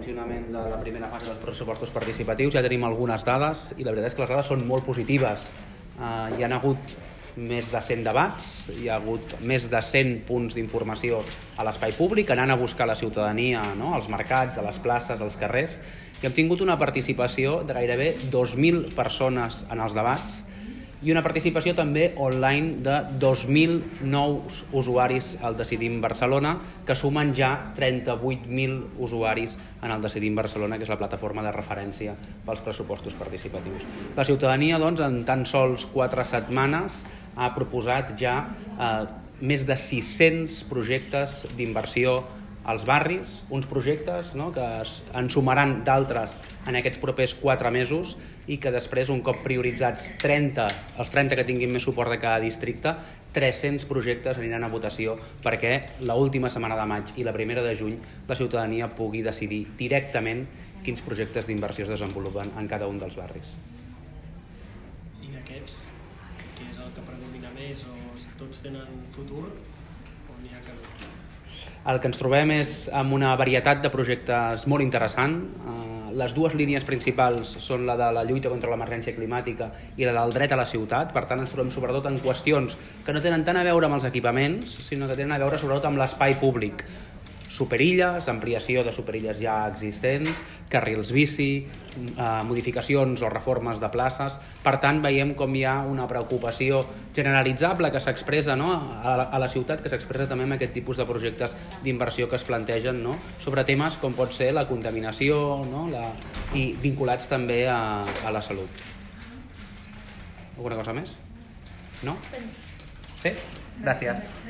funcionament de la primera fase dels pressupostos participatius. Ja tenim algunes dades i la veritat és que les dades són molt positives. Hi ha hagut més de 100 debats, hi ha hagut més de 100 punts d'informació a l'espai públic, anant a buscar la ciutadania, no? Als mercats, a les places, als carrers, i hem tingut una participació de gairebé 2.000 persones en els debats i una participació també online de 2.000 nous usuaris al Decidim Barcelona, que sumen ja 38.000 usuaris en el Decidim Barcelona, que és la plataforma de referència pels pressupostos participatius. La ciutadania, doncs, en tan sols 4 setmanes ha proposat ja més de 600 projectes d'inversió als barris, uns projectes, no?, que en sumaran d'altres en aquests propers 4 mesos i que després, un cop prioritzats els 30 que tinguin més suport de cada districte, 300 projectes aniran a votació perquè l'última setmana de maig i la primera de juny la ciutadania pugui decidir directament quins projectes d'inversió es desenvolupen en cada un dels barris. I d'aquests, què és el que predomina més, o si tots tenen futur o n'hi ha que no? El que ens trobem és amb una varietat de projectes molt interessant. Les dues línies principals són la de la lluita contra l'emergència climàtica i la del dret a la ciutat. Per tant, ens trobem sobretot en qüestions que no tenen tant a veure amb els equipaments, sinó que tenen a veure sobretot amb l'espai públic. Superilles, ampliació de superilles ja existents, carrils bici, modificacions o reformes de places. Per tant, veiem com hi ha una preocupació generalitzable que s'expressa, no?, a la ciutat, que s'expressa també amb aquest tipus de projectes d'inversió que es plantegen, no?, sobre temes com pot ser la contaminació, no?, i vinculats també a la salut. Alguna cosa més? No? Sí? Gràcies.